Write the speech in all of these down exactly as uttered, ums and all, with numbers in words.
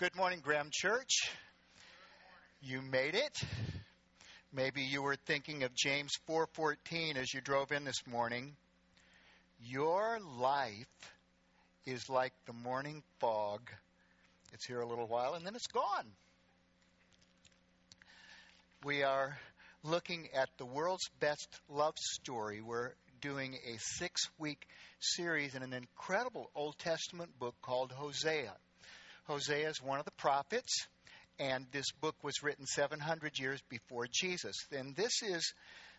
Good morning, Graham Church. You made it. Maybe you were thinking of James four fourteen as you drove in this morning. Your life is like the morning fog. It's here a little while and then it's gone. We are looking at the world's best love story. We're doing a six-week series in an incredible Old Testament book called Hosea. Hosea is one of the prophets, and this book was written seven hundred years before Jesus. And this is,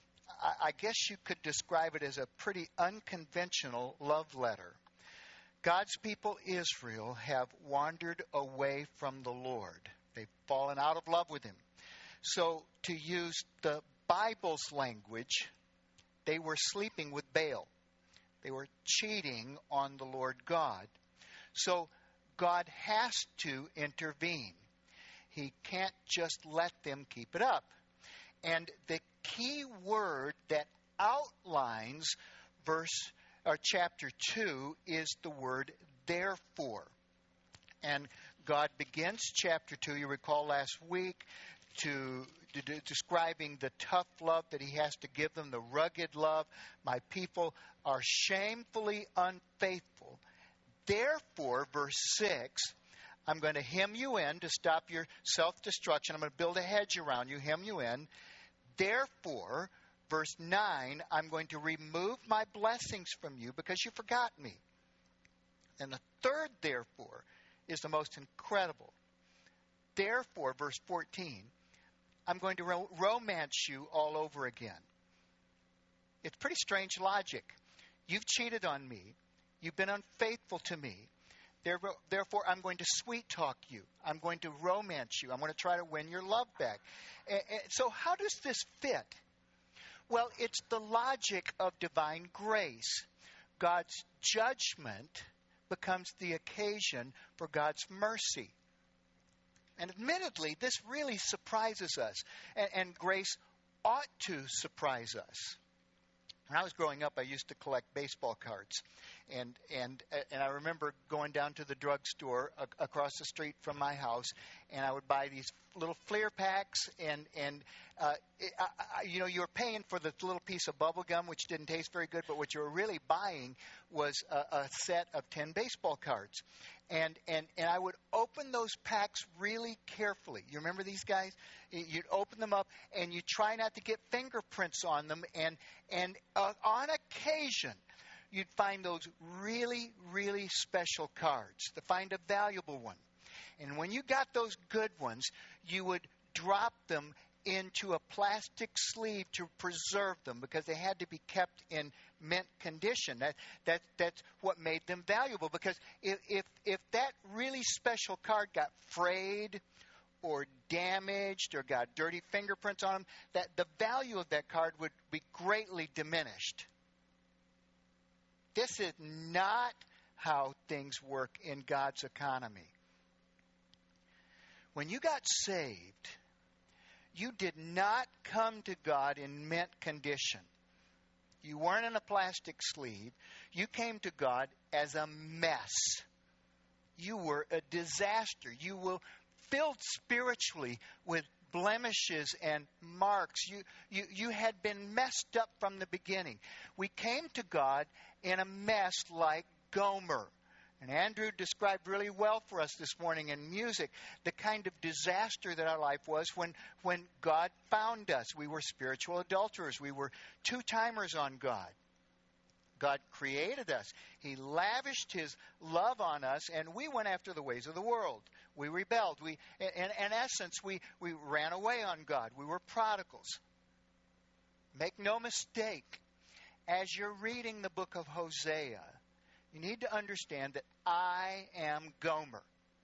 I guess you could describe it as a pretty unconventional love letter. God's people, Israel, have wandered away from the Lord. They've fallen out of love with Him. So, to use the Bible's language, they were sleeping with Baal. They were cheating on the Lord God. So, God has to intervene. He can't just let them keep it up. And the key word that outlines verse or chapter two is the word therefore. And God begins chapter two, you recall last week, to, to, to describing the tough love that He has to give them, the rugged love. My people are shamefully unfaithful. Therefore, verse six, I'm going to hem you in to stop your self-destruction. I'm going to build a hedge around you, hem you in. Therefore, verse nine, I'm going to remove my blessings from you because you forgot me. And the third therefore is the most incredible. Therefore, verse fourteen, I'm going to ro- romance you all over again. It's pretty strange logic. You've cheated on me. You've been unfaithful to me. Therefore, I'm going to sweet talk you. I'm going to romance you. I'm going to try to win your love back. So how does this fit? Well, it's the logic of divine grace. God's judgment becomes the occasion for God's mercy. And admittedly, this really surprises us. And grace ought to surprise us. When I was growing up, I used to collect baseball cards, and and and I remember going down to the drugstore a- across the street from my house, and I would buy these little Fleer packs, and and uh, it, I, I, you know, you were paying for the little piece of bubble gum, which didn't taste very good, but what you were really buying was a, a set of ten baseball cards, and and and I would open those packs really carefully. You remember these guys? You'd open them up, and you try not to get fingerprints on them, and and Uh, on occasion, you'd find those really, really special cards, to find a valuable one. And when you got those good ones, you would drop them into a plastic sleeve to preserve them because they had to be kept in mint condition. That, that, that's what made them valuable, because if, if, if that really special card got frayed or damaged or got dirty fingerprints on them, that the value of that card would be greatly diminished. This is not how things work in God's economy. When you got saved, you did not come to God in mint condition. You weren't in a plastic sleeve. You came to God as a mess. You were a disaster. You will filled spiritually with blemishes and marks. You, you, you had been messed up from the beginning. We came to God in a mess like Gomer. And Andrew described really well for us this morning in music the kind of disaster that our life was when, when God found us. We were spiritual adulterers. We were two-timers on God. God created us. He lavished His love on us, and we went after the ways of the world. We rebelled. We, in, in essence, we, we ran away on God. We were prodigals. Make no mistake, as you're reading the book of Hosea, you need to understand that I am Gomer.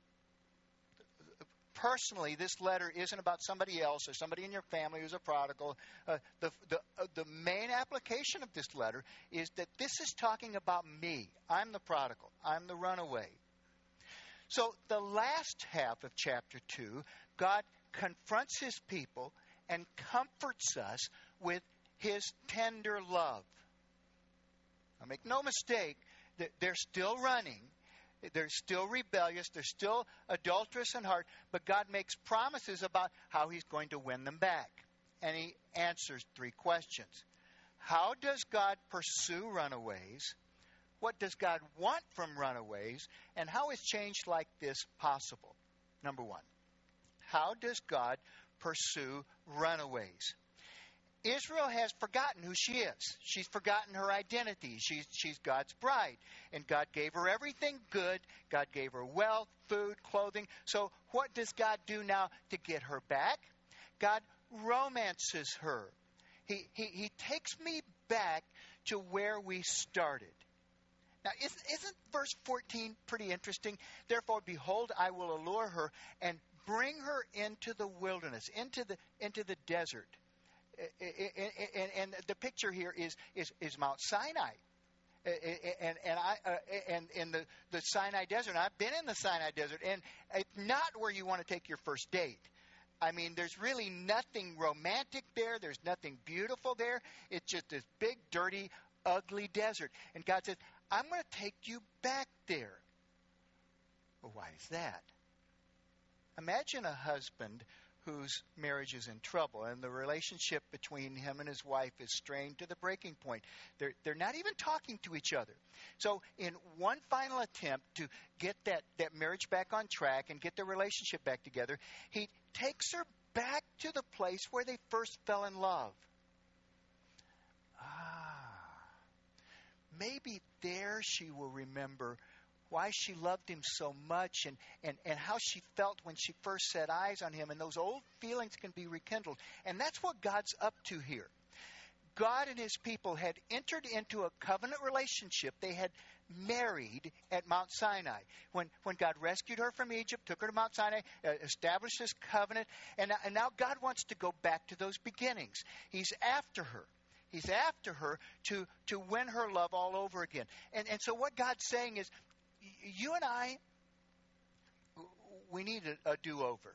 Personally, this letter isn't about somebody else or somebody in your family who's a prodigal. Uh, the the, uh, the main application of this letter is that this is talking about me. I'm the prodigal. I'm the runaway. So the last half of chapter two, God confronts His people and comforts us with His tender love. Now make no mistake that they're still running. They're still rebellious. They're still adulterous in heart. But God makes promises about how he's going to win them back. And he answers three questions. How does God pursue runaways? What does God want from runaways? And how is change like this possible? Number one, how does God pursue runaways? Israel has forgotten who she is. She's forgotten her identity. She's, she's God's bride. And God gave her everything good. God gave her wealth, food, clothing. So what does God do now to get her back? God romances her. He, he, he takes me back to where we started. Now, isn't, isn't verse fourteen pretty interesting? Therefore, behold, I will allure her and bring her into the wilderness, into the into the desert. And, and the picture here is is, is Mount Sinai, and and I uh, and in the, the Sinai Desert. I've been in the Sinai Desert, and it's not where you want to take your first date. I mean, there's really nothing romantic there. There's nothing beautiful there. It's just this big, dirty, ugly desert. And God says, I'm going to take you back there. Well, why is that? Imagine a husband whose marriage is in trouble and the relationship between him and his wife is strained to the breaking point. They're, they're not even talking to each other. So in one final attempt to get that, that marriage back on track and get the relationship back together, he takes her back to the place where they first fell in love. Ah, maybe there she will remember why she loved him so much and, and, and how she felt when she first set eyes on him. And those old feelings can be rekindled. And that's what God's up to here. God and his people had entered into a covenant relationship. They had married at Mount Sinai. When, when God rescued her from Egypt, took her to Mount Sinai, uh, established this covenant. And, and now God wants to go back to those beginnings. He's after her. He's after her to, to win her love all over again. And, and so what God's saying is, you and I, we need a, a do-over.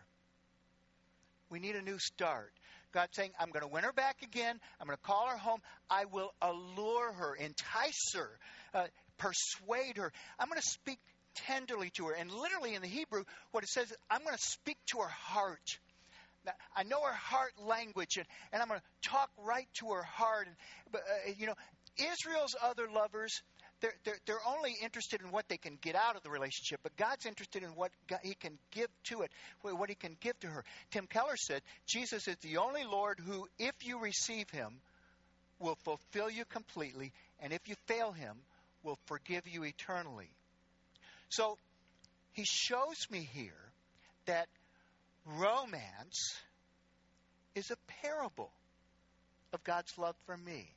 We need a new start. God's saying, I'm going to win her back again. I'm going to call her home. I will allure her, entice her, uh, persuade her. I'm going to speak tenderly to her. And literally in the Hebrew, what it says is, I'm going to speak to her heart. Now, I know her heart language, and, and I'm going to talk right to her heart. And, but, uh, you know, Israel's other lovers, They're, they're, they're only interested in what they can get out of the relationship, but God's interested in what God, he can give to it, what he can give to her. Tim Keller said, Jesus is the only Lord who, if you receive him, will fulfill you completely, and if you fail him, will forgive you eternally. So he shows me here that romance is a parable of God's love for me.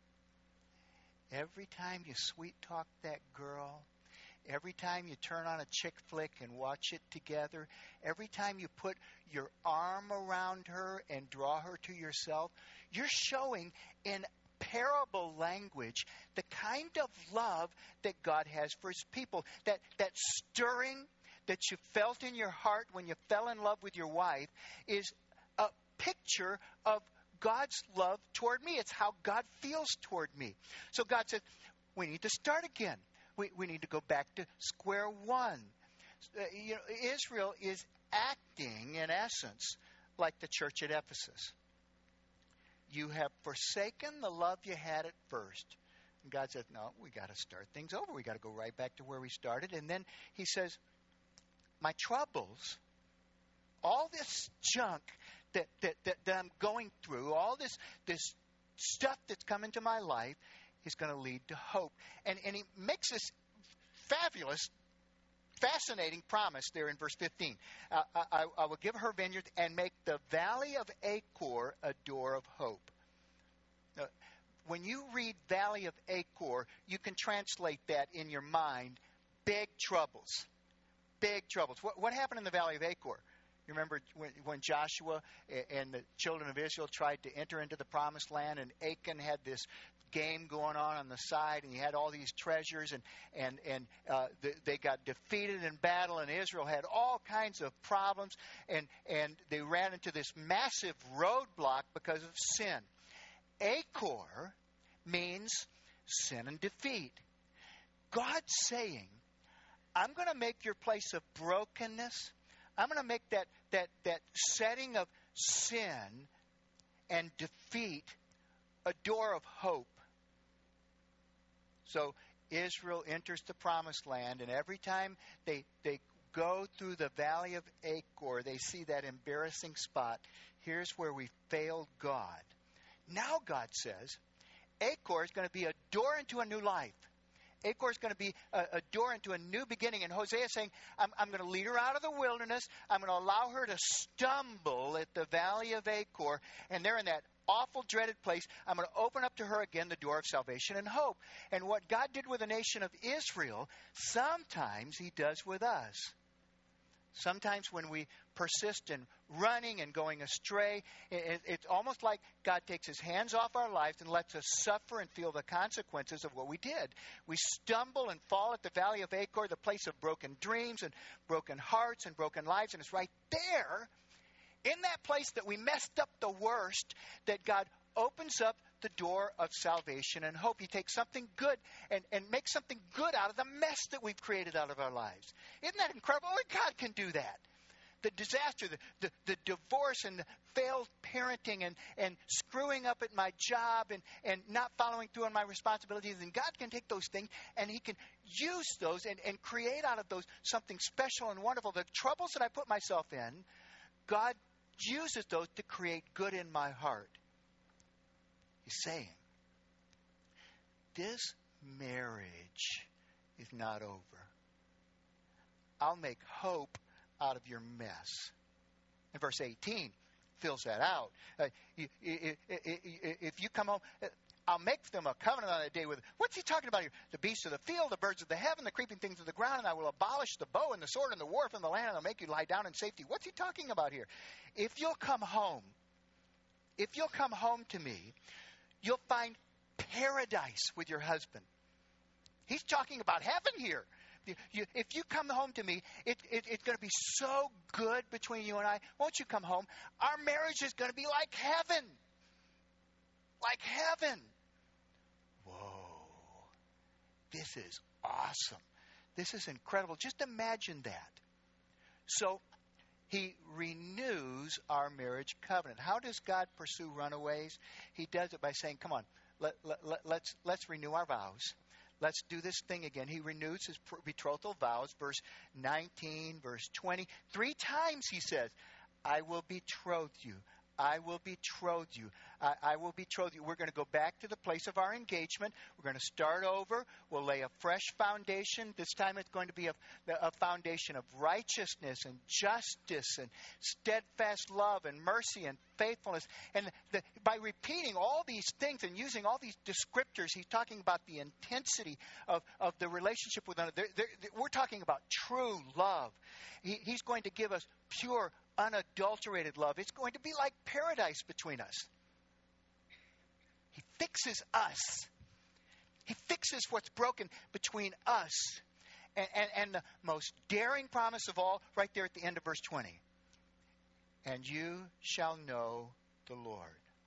Every time you sweet talk that girl, every time you turn on a chick flick and watch it together, every time you put your arm around her and draw her to yourself, you're showing in parable language the kind of love that God has for his people. That, that stirring that you felt in your heart when you fell in love with your wife is a picture of God's love toward me. It's how God feels toward me. So God said, we need to start again. We, we need to go back to square one. Uh, you know, Israel is acting, in essence, like the church at Ephesus. You have forsaken the love you had at first. And God says, no, we got to start things over. We got to go right back to where we started. And then he says, my troubles, all this junk That, that, that, that I'm going through, all this this stuff that's come into my life is going to lead to hope. And, and he makes this fabulous, fascinating promise there in verse fifteen. Uh, I, I will give her vineyard and make the valley of Achor a door of hope. Now, when you read Valley of Achor, you can translate that in your mind, big troubles. Big troubles. What, what happened in the Valley of Achor? You remember when, when Joshua and the children of Israel tried to enter into the promised land, and Achan had this game going on on the side, and he had all these treasures, and and and uh, the, they got defeated in battle, and Israel had all kinds of problems, and and they ran into this massive roadblock because of sin. Achor means sin and defeat. God's saying, I'm going to make your place of brokenness, I'm going to make that, that, that setting of sin and defeat a door of hope. So Israel enters the promised land, and every time they they go through the valley of Achor, they see that embarrassing spot. Here's where we failed God. Now God says, Achor is going to be a door into a new life. Achor is going to be a, a door into a new beginning. And Hosea is saying, I'm, I'm going to lead her out of the wilderness. I'm going to allow her to stumble at the valley of Achor. And there in that awful, dreaded place, I'm going to open up to her again the door of salvation and hope. And what God did with the nation of Israel, sometimes He does with us. Sometimes when we persist in running and going astray, it, it's almost like God takes His hands off our lives and lets us suffer and feel the consequences of what we did. We stumble and fall at the valley of Achor, the place of broken dreams and broken hearts and broken lives. And it's right there, in that place that we messed up the worst, that God opens up the door of salvation and hope. He takes something good and, and makes something good out of the mess that we've created out of our lives. Isn't that incredible? Only God can do that. The disaster, the, the, the divorce and the failed parenting and, and screwing up at my job and, and not following through on my responsibilities. And God can take those things and He can use those and, and create out of those something special and wonderful. The troubles that I put myself in, God uses those to create good in my heart. He's saying, this marriage is not over. I'll make hope out of your mess. And verse eighteen fills that out. Uh, you, if you come home, I'll make them a covenant on that day with, what's he talking about here? The beasts of the field, the birds of the heaven, the creeping things of the ground, and I will abolish the bow and the sword and the war from the land, and I'll make you lie down in safety. What's he talking about here? If you'll come home, if you'll come home to me, you'll find paradise with your husband. He's talking about heaven here. You, you, if you come home to me, it, it, it's going to be so good between you and I. Won't you come home? Our marriage is going to be like heaven. Like heaven. Whoa. This is awesome. This is incredible. Just imagine that. So, He renews our marriage covenant. How does God pursue runaways? He does it by saying, come on, let, let, let, let's, let's renew our vows. Let's do this thing again. He renews His betrothal vows. Verse nineteen, verse twenty. Three times He says, I will betroth you. I will betroth you. I, I will betroth you. We're going to go back to the place of our engagement. We're going to start over. We'll lay a fresh foundation. This time it's going to be a, a foundation of righteousness and justice and steadfast love and mercy and faithfulness. And the, by repeating all these things and using all these descriptors, He's talking about the intensity of, of the relationship with another. They're, they're, we're talking about true love. He, he's going to give us pure, unadulterated love. It's going to be like paradise between us. He fixes us. He fixes what's broken between us. And, and, and the most daring promise of all, right there at the end of verse twenty. And you shall know the Lord.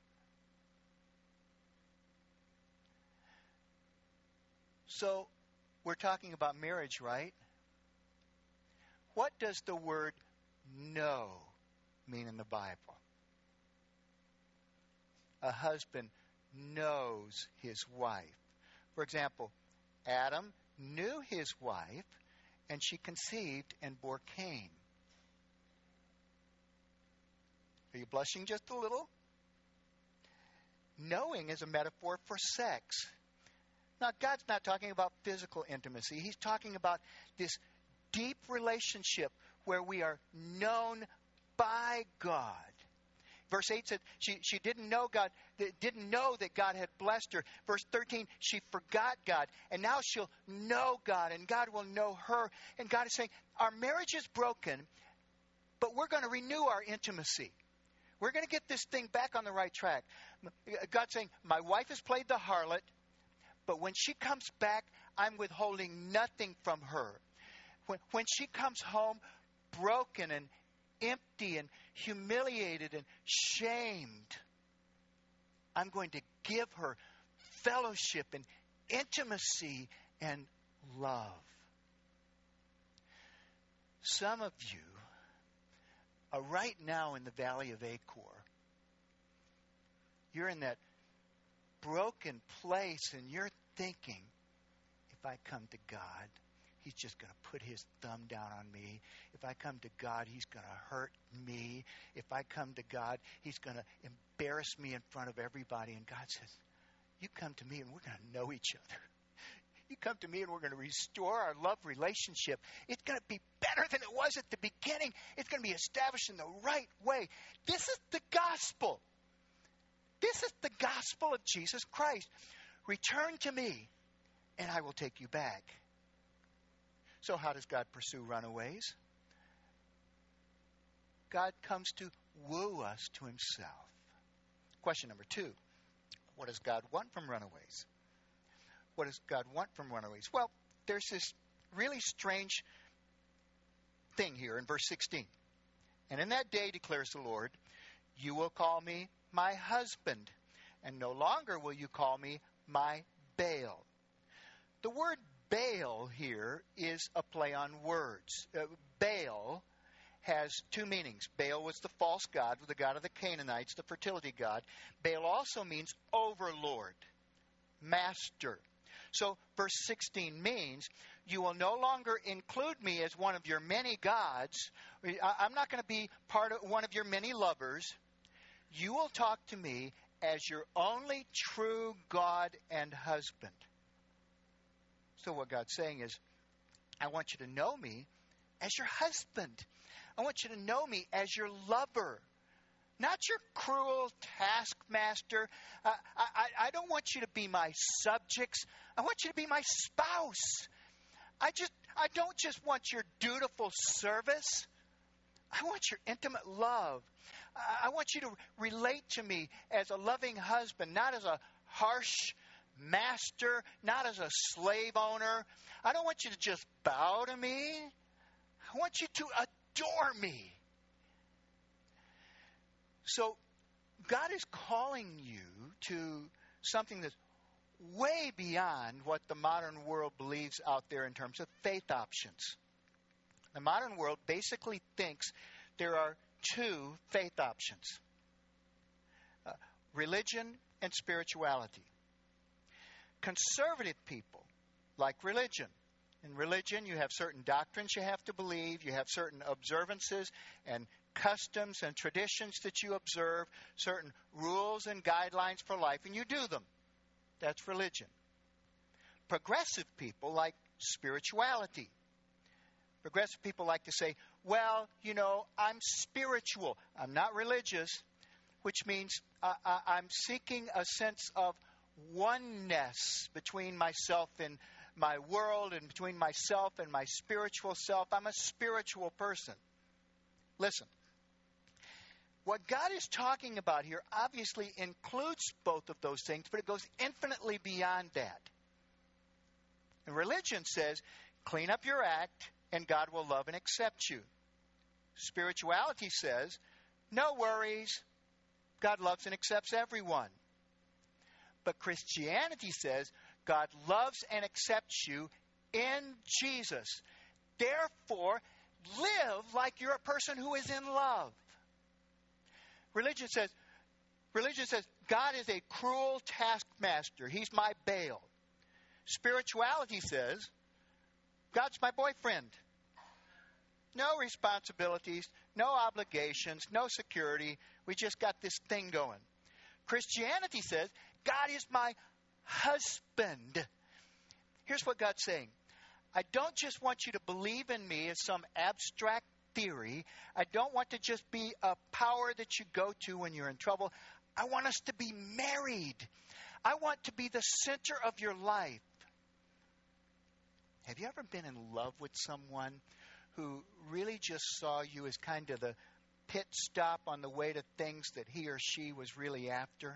So, we're talking about marriage, right? What does the word know mean in the Bible? A husband knows his wife. For example, Adam knew his wife, and she conceived and bore Cain. Are you blushing just a little? Knowing is a metaphor for sex. Now, God's not talking about physical intimacy. He's talking about this deep relationship where we are known by God. Verse eight said she, she didn't know God, didn't know that God had blessed her. Verse thirteen, she forgot God, and now she'll know God, and God will know her. And God is saying, our marriage is broken, but we're going to renew our intimacy. We're going to get this thing back on the right track. God's saying, my wife has played the harlot, but when she comes back, I'm withholding nothing from her. When, when she comes home broken and empty and humiliated and shamed, I'm going to give her fellowship and intimacy and love. Some of you are right now in the valley of Achor. You're in that broken place and you're thinking, if I come to God, He's just going to put His thumb down on me. If I come to God, He's going to hurt me. If I come to God, He's going to embarrass me in front of everybody. And God says, you come to me and we're going to know each other. You come to me and we're going to restore our love relationship. It's going to be better than it was at the beginning. It's going to be established in the right way. This is the gospel. This is the gospel of Jesus Christ. Return to me and I will take you back. So how does God pursue runaways? God comes to woo us to Himself. Question number two. What does God want from runaways? What does God want from runaways? Well, there's this really strange thing here in verse sixteen. And in that day, declares the Lord, you will call me my husband, and no longer will you call me my Baal. The word Baal here is a play on words. Uh, Baal has two meanings. Baal was the false god, the god of the Canaanites, the fertility god. Baal also means overlord, master. So verse sixteen means, you will no longer include me as one of your many gods. I'm not going to be part of one of your many lovers. You will talk to me as your only true God and husband. So what God's saying is, I want you to know me as your husband. I want you to know me as your lover, not your cruel taskmaster. Uh, I, I, I don't want you to be my subjects. I want you to be my spouse. I just, I don't just want your dutiful service. I want your intimate love. I, I want you to relate to me as a loving husband, not as a harsh master, not as a slave owner. I don't want you to just bow to me. I want you to adore me. So God is calling you to something that's way beyond what the modern world believes out there in terms of faith options. The modern world basically thinks there are two faith options, uh, religion and spirituality. Conservative people like religion. In religion, you have certain doctrines you have to believe. You have certain observances and customs and traditions that you observe, certain rules and guidelines for life, and you do them. That's religion. Progressive people like spirituality. Progressive people like to say, well, you know, I'm spiritual. I'm not religious, which means uh, I'm seeking a sense of oneness between myself and my world and between myself and my spiritual self. I'm a spiritual person. Listen, what God is talking about here obviously includes both of those things, but it goes infinitely beyond that. And religion says, clean up your act and God will love and accept you. Spirituality says, no worries, God loves and accepts everyone. But Christianity says, God loves and accepts you in Jesus. Therefore, live like you're a person who is in love. Religion says, religion says, God is a cruel taskmaster. He's my Baal. Spirituality says, God's my boyfriend. No responsibilities, no obligations, no security. We just got this thing going. Christianity says, God is my husband. Here's what God's saying. I don't just want you to believe in me as some abstract theory. I don't want to just be a power that you go to when you're in trouble. I want us to be married. I want to be the center of your life. Have you ever been in love with someone who really just saw you as kind of the pit stop on the way to things that he or she was really after?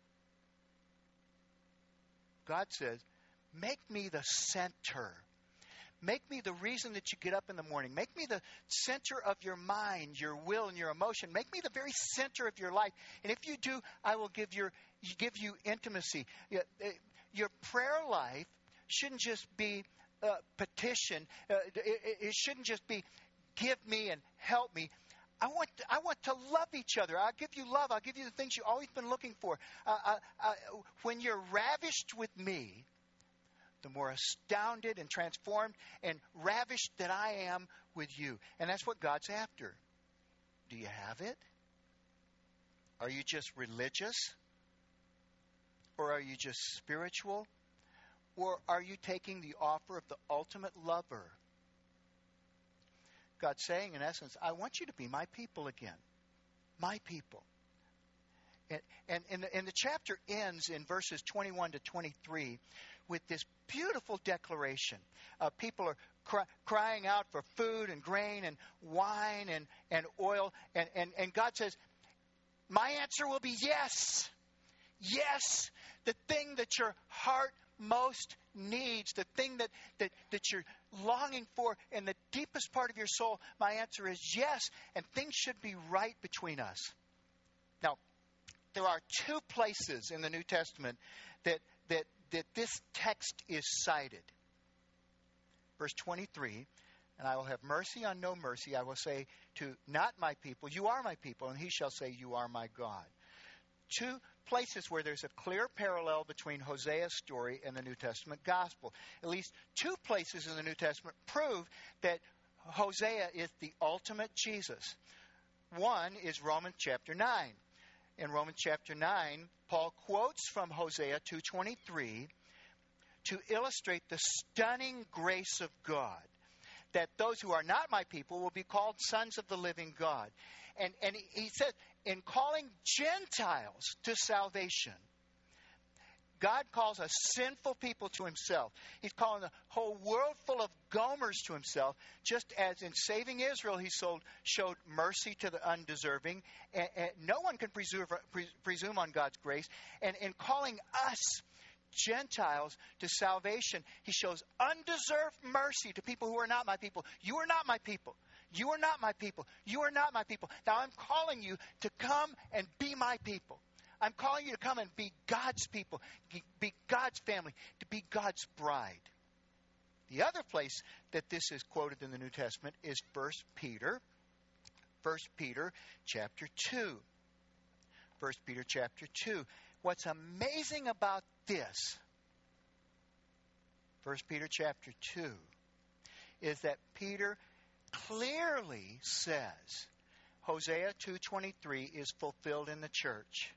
God says, make me the center. Make me the reason that you get up in the morning. Make me the center of your mind, your will, and your emotion. Make me the very center of your life. And if you do, I will give your give you intimacy. Your prayer life shouldn't just be a petition. Uh, it, it shouldn't just be, give me and help me. I want to, I want to love each other. I'll give you love. I'll give you the things you've always been looking for. Uh, uh, uh, when you're ravished with me, the more astounded and transformed and ravished that I am with you. And that's what God's after. Do you have it? Are you just religious? Or are you just spiritual? Or are you taking the offer of the ultimate lover? God's saying, in essence, I want you to be my people again. My people. And, and, and, the, and the chapter ends in verses twenty-one to twenty-three with this beautiful declaration. Uh, people are cry, crying out for food and grain and wine and, and oil. And, and, and God says, my answer will be yes. Yes. The thing that your heart most needs, the thing that, that, that you're longing for in the deepest part of your soul, my answer is yes. And things should be right between us. Now, there are two places in the New Testament that that that this text is cited. Verse twenty-three, and I will have mercy on no mercy. I will say to not my people, you are my people, and he shall say, you are my God. Two places where there's a clear parallel between Hosea's story and the New Testament gospel. At least two places in the New Testament prove that Hosea is the ultimate Jesus. One is Romans chapter nine. In Romans chapter nine, Paul quotes from Hosea two twenty-three to illustrate the stunning grace of God, that those who are not my people will be called sons of the living God. And, and he says, in calling Gentiles to salvation, God calls a sinful people to himself. He's calling the whole world full of Gomers to himself, just as in saving Israel he sold, showed mercy to the undeserving. And, and no one can presume, pre, presume on God's grace. And in calling us Gentiles to salvation, he shows undeserved mercy to people who are not my people. You are not my people. You are not my people. You are not my people. Now I'm calling you to come and be my people. I'm calling you to come and be God's people, be God's family, to be God's bride. The other place that this is quoted in the New Testament is First Peter, First Peter chapter two. First Peter chapter two. What's amazing about this, First Peter chapter two, is that Peter clearly says Hosea two twenty-three is fulfilled in the church.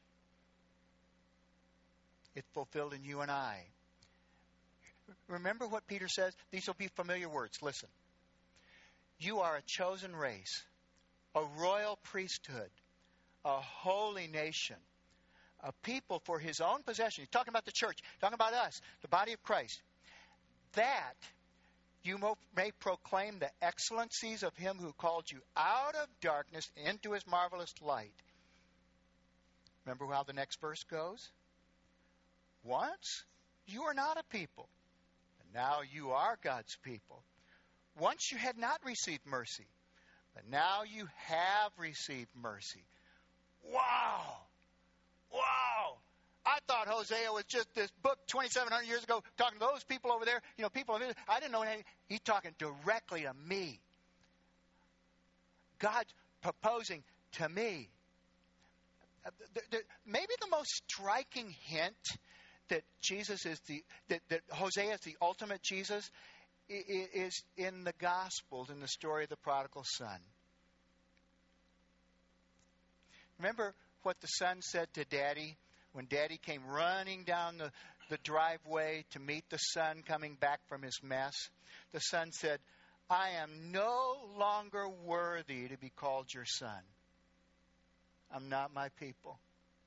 It's fulfilled in you and I. Remember what Peter says? These will be familiar words. Listen. You are a chosen race, a royal priesthood, a holy nation, a people for his own possession. He's talking about the church, talking about us, the body of Christ. That you may proclaim the excellencies of him who called you out of darkness into his marvelous light. Remember how the next verse goes? Once you were not a people, and now you are God's people. Once you had not received mercy, but now you have received mercy. Wow! Wow! I thought Hosea was just this book twenty-seven hundred years ago talking to those people over there. You know, people, I didn't know anything. He's talking directly to me. God's proposing to me. Maybe the most striking hint that Jesus is the, that, that Hosea is the ultimate Jesus is in the Gospels, in the story of the prodigal son. Remember what the son said to Daddy when Daddy came running down the, the driveway to meet the son coming back from his mess? The son said, I am no longer worthy to be called your son. I'm not my people.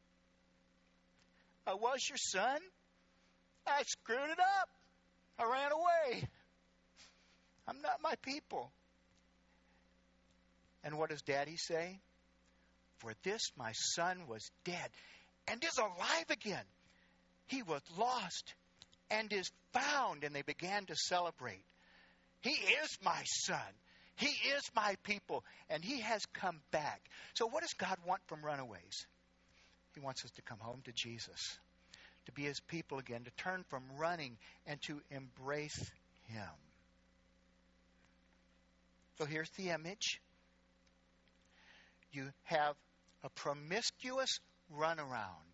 I was your son. I screwed it up. I ran away. I'm not my people. And what does Daddy say? For this my son was dead and is alive again. He was lost and is found. And they began to celebrate. He is my son. He is my people. And he has come back. So what does God want from runaways? He wants us to come home to Jesus, to be his people again, to turn from running and to embrace him. So here's the image. You have a promiscuous runaround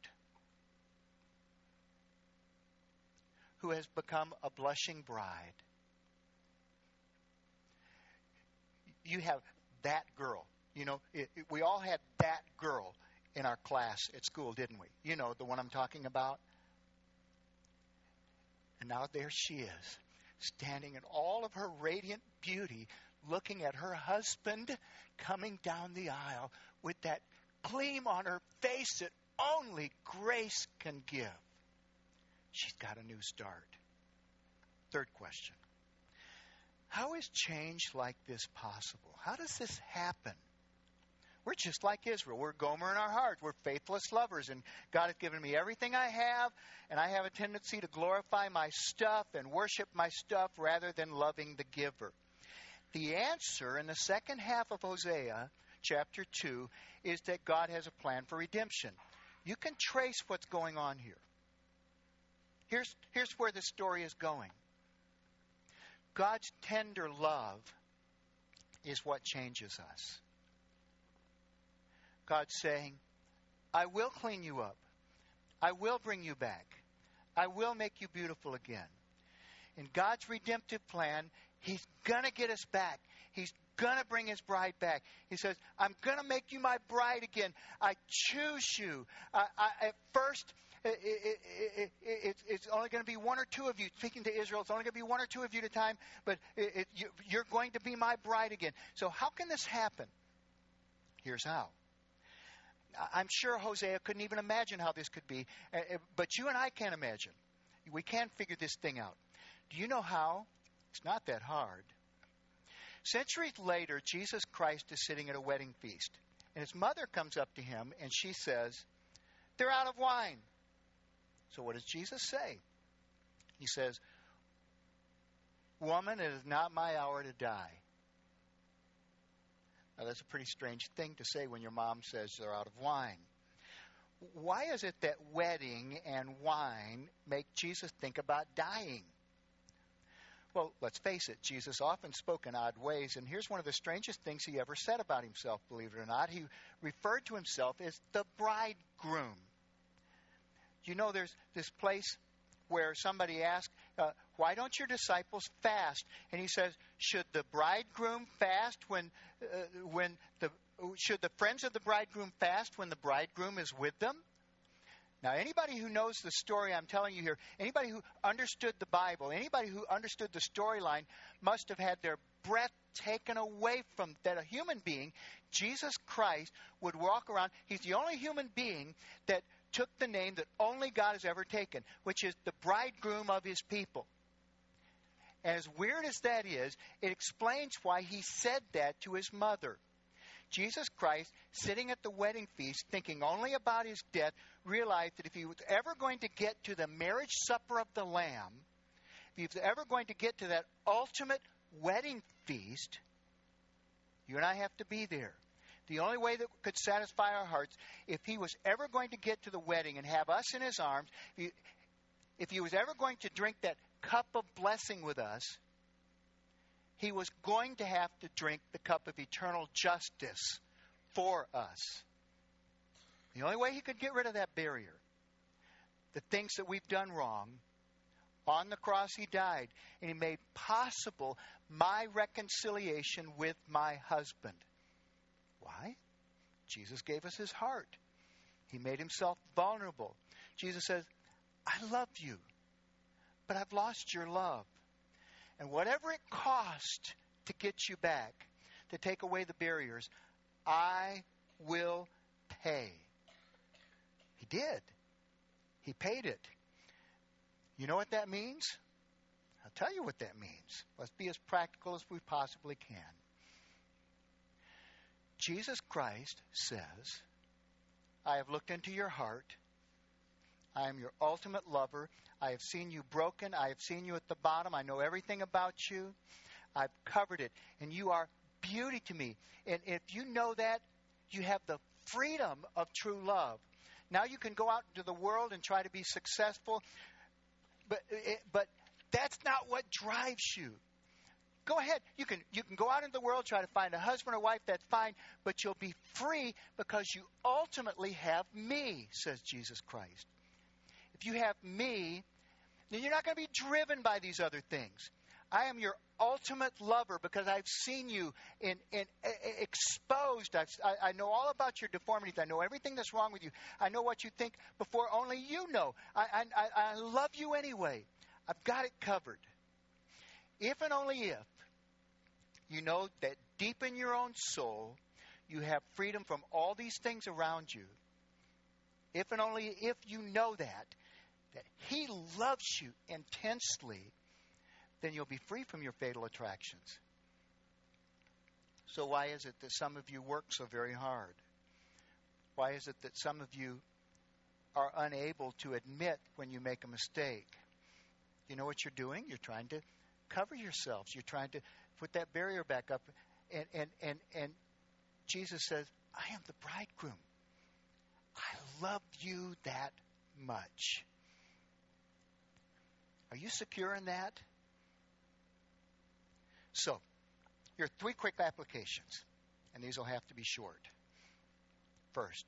who has become a blushing bride. You have that girl. You know, it, it, we all had that girl in our class at school, didn't we? You know, the one I'm talking about. And now there she is, standing in all of her radiant beauty, looking at her husband coming down the aisle with that gleam on her face that only grace can give. She's got a new start. Third question. How is change like this possible? How does this happen? We're just like Israel. We're Gomer in our heart. We're faithless lovers. And God has given me everything I have. And I have a tendency to glorify my stuff and worship my stuff rather than loving the giver. The answer in the second half of Hosea, chapter two, is that God has a plan for redemption. You can trace what's going on here. Here's, here's where the story is going. God's tender love is what changes us. God's saying, I will clean you up. I will bring you back. I will make you beautiful again. In God's redemptive plan, He's going to get us back. He's going to bring His bride back. He says, I'm going to make you my bride again. I choose you. I, I, at first, it, it, it, it, it's only going to be one or two of you. Speaking to Israel, it's only going to be one or two of you at a time, but it, it, you, you're going to be my bride again. So how can this happen? Here's how. I'm sure Hosea couldn't even imagine how this could be, but you and I can't imagine. We can't figure this thing out. Do you know how? It's not that hard. Centuries later, Jesus Christ is sitting at a wedding feast, and his mother comes up to him, and she says, they're out of wine. So what does Jesus say? He says, woman, it is not my hour to die. Now, that's a pretty strange thing to say when your mom says they're out of wine. Why is it that wedding and wine make Jesus think about dying? Well, let's face it, Jesus often spoke in odd ways, and here's one of the strangest things he ever said about himself, believe it or not. He referred to himself as the bridegroom. You know, there's this place where somebody asked, uh, why don't your disciples fast? And he says, should the bridegroom fast when uh, when the should the friends of the bridegroom fast when the bridegroom is with them? Now, anybody who knows the story I'm telling you here, anybody who understood the Bible, anybody who understood the storyline must have had their breath taken away from that a human being, Jesus Christ, would walk around. He's the only human being that took the name that only God has ever taken, which is the bridegroom of his people. And as weird as that is, it explains why he said that to his mother. Jesus Christ, sitting at the wedding feast, thinking only about his death, realized that if he was ever going to get to the marriage supper of the Lamb, if he was ever going to get to that ultimate wedding feast, you and I have to be there. The only way that could satisfy our hearts, if he was ever going to get to the wedding and have us in his arms, if he, if he was ever going to drink that cup of blessing with us, he was going to have to drink the cup of eternal justice for us. The only way he could get rid of that barrier, the things that we've done wrong, on the cross he died, and he made possible my reconciliation with my husband. Why? Jesus gave us his heart. He made himself vulnerable. Jesus says, I love you, but I've lost your love. And whatever it cost to get you back, to take away the barriers, I will pay. He did. He paid it. You know what that means? I'll tell you what that means. Let's be as practical as we possibly can. Jesus Christ says, I have looked into your heart. I am your ultimate lover. I have seen you broken. I have seen you at the bottom. I know everything about you. I've covered it. And you are beauty to me. And if you know that, you have the freedom of true love. Now you can go out into the world and try to be successful. But, but that's not what drives you. go ahead. You can you can go out into the world, try to find a husband or wife, that's fine, but you'll be free because you ultimately have me, says Jesus Christ. If you have me, then you're not going to be driven by these other things. I am your ultimate lover because I've seen you in, in, in exposed. I've, I, I know all about your deformities. I know everything that's wrong with you. I know what you think before only you know. I, I, I love you anyway. I've got it covered. If and only if you know that deep in your own soul you have freedom from all these things around you, if and only if you know that, that He loves you intensely, then you'll be free from your fatal attractions. So why is it that some of you work so very hard? Why is it that some of you are unable to admit when you make a mistake? You know what you're doing? You're trying to cover yourselves. You're trying to put that barrier back up. And, and, and, and Jesus says, I am the bridegroom. I love you that much. Are you secure in that? So, here are three quick applications, and these will have to be short. First,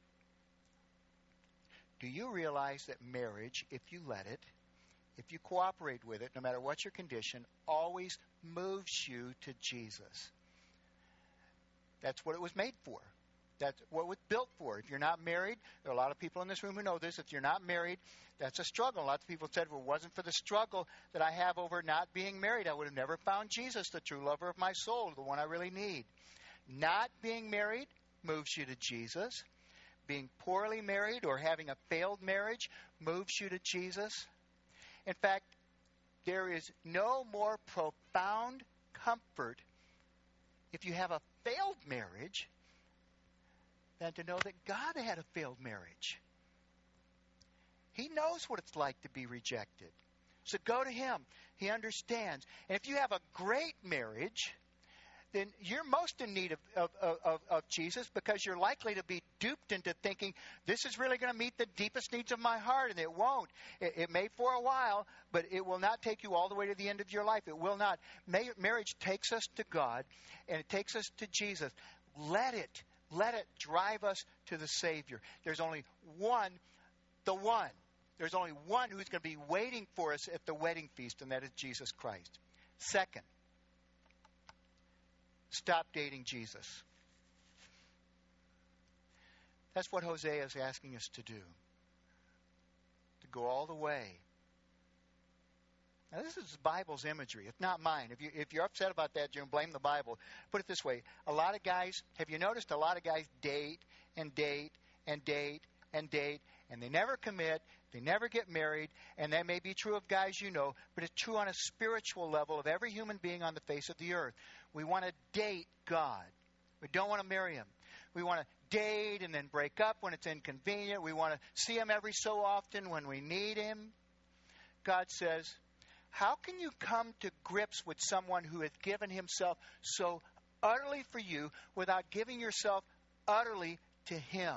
do you realize that marriage, if you let it, if you cooperate with it, no matter what your condition, always moves you to Jesus? That's what it was made for. That's what it was built for. If you're not married, there are a lot of people in this room who know this. If you're not married, that's a struggle. Lots of people said, well, it wasn't for the struggle that I have over not being married, I would have never found Jesus, the true lover of my soul, the one I really need. Not being married moves you to Jesus. Being poorly married or having a failed marriage moves you to Jesus. In fact, there is no more profound comfort if you have a failed marriage than to know that God had a failed marriage. He knows what it's like to be rejected. So go to Him. He understands. And if you have a great marriage, then you're most in need of, of, of, of Jesus, because you're likely to be duped into thinking this is really going to meet the deepest needs of my heart, and it won't. It, it may for a while, but it will not take you all the way to the end of your life. It will not. May, marriage takes us to God, and it takes us to Jesus. Let it, let it drive us to the Savior. There's only one, the one. There's only one who's going to be waiting for us at the wedding feast, and that is Jesus Christ. Second, stop dating Jesus. That's what Hosea is asking us to do. To go all the way. Now, this is the Bible's imagery. It's not mine. If, you, if you're upset about that, Jim, blame the Bible. Put it this way. A lot of guys, have you noticed a lot of guys date and date and date and date, and they never commit, they never get married, and that may be true of guys you know, but it's true on a spiritual level of every human being on the face of the earth. We want to date God. We don't want to marry Him. We want to date and then break up when it's inconvenient. We want to see Him every so often when we need Him. God says, how can you come to grips with someone who has given Himself so utterly for you without giving yourself utterly to Him?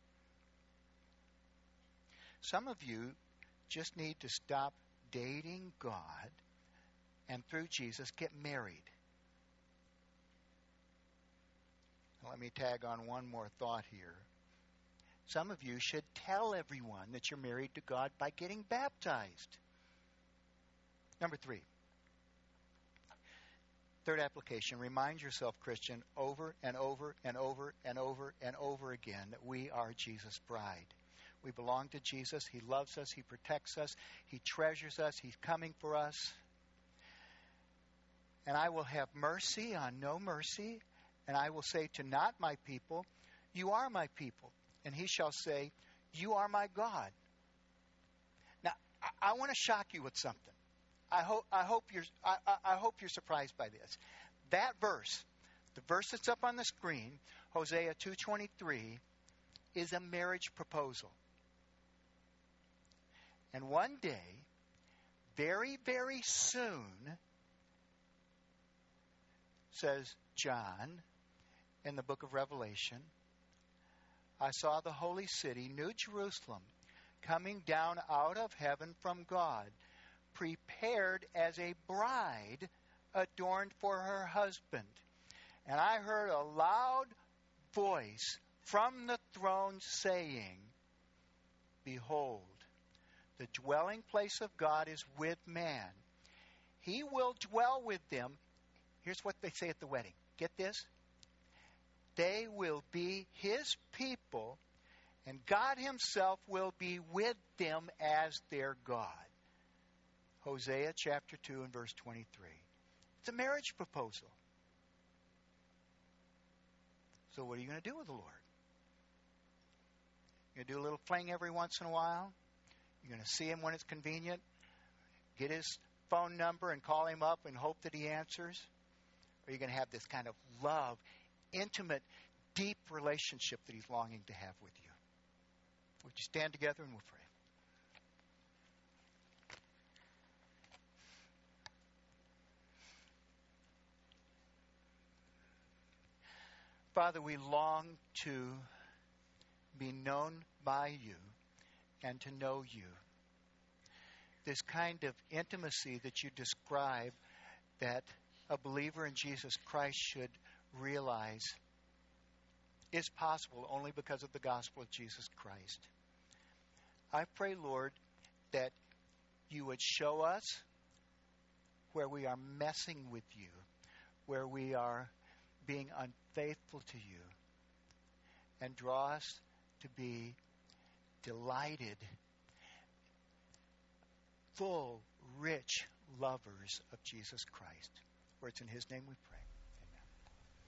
Some of you just need to stop dating God and through Jesus get married. Now, let me tag on one more thought here. Some of you should tell everyone that you're married to God by getting baptized. Number three. Third application. Remind yourself, Christian, over and over and over and over and over again that we are Jesus' bride. We belong to Jesus. He loves us. He protects us. He treasures us. He's coming for us. And I will have mercy on no mercy. And I will say to not my people, you are my people. And He shall say, you are my God. Now, I, I want to shock you with something. I hope, I hope you're, I, I, I hope you're surprised by this. That verse, the verse that's up on the screen, Hosea two twenty-three, is a marriage proposal. And one day, very, very soon, says John in the book of Revelation, I saw the holy city, New Jerusalem, coming down out of heaven from God, prepared as a bride adorned for her husband. And I heard a loud voice from the throne saying, Behold, the dwelling place of God is with man. He will dwell with them. Here's what they say at the wedding. Get this? They will be his people, and God himself will be with them as their God. Hosea chapter two and verse twenty-three. It's a marriage proposal. So what are you going to do with the Lord? You're going to do a little fling every once in a while? You're going to see him when it's convenient? Get his phone number and call him up and hope that he answers? Or are you going to have this kind of love, intimate, deep relationship that he's longing to have with you? Would you stand together and we'll pray? Father, we long to be known by you and to know you. This kind of intimacy that you describe that a believer in Jesus Christ should realize is possible only because of the gospel of Jesus Christ. I pray, Lord, that you would show us where we are messing with you, where we are being unfaithful to you, and draw us to be delighted, full, rich lovers of Jesus Christ. For it's in his name we pray.